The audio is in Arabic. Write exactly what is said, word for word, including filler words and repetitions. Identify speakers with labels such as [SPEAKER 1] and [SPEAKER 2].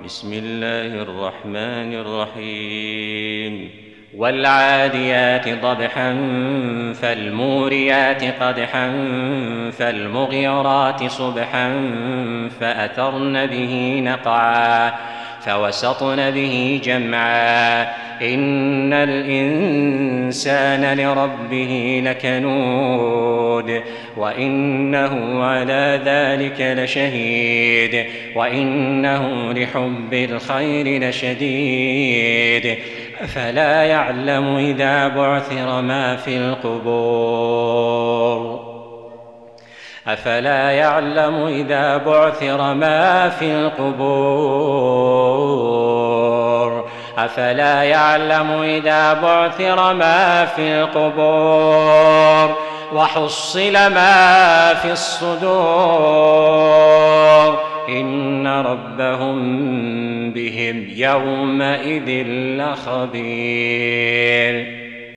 [SPEAKER 1] بسم الله الرحمن الرحيم
[SPEAKER 2] والعاديات ضبحا فالموريات قدحا فالمغيرات صبحا فأثرن به نقعا فوسطن به جمعا إن الإنسان لربه لكنود وإنه على ذلك لشهيد وإنه لحب الخير لشديد أفلا يعلم إذا بعثر ما في القبور أفلا يعلم إذا بعثر ما في القبور أفلا يعلم إذا بعثر ما في القبور وحصل ما في الصدور إن ربهم بهم يومئذ لخبير.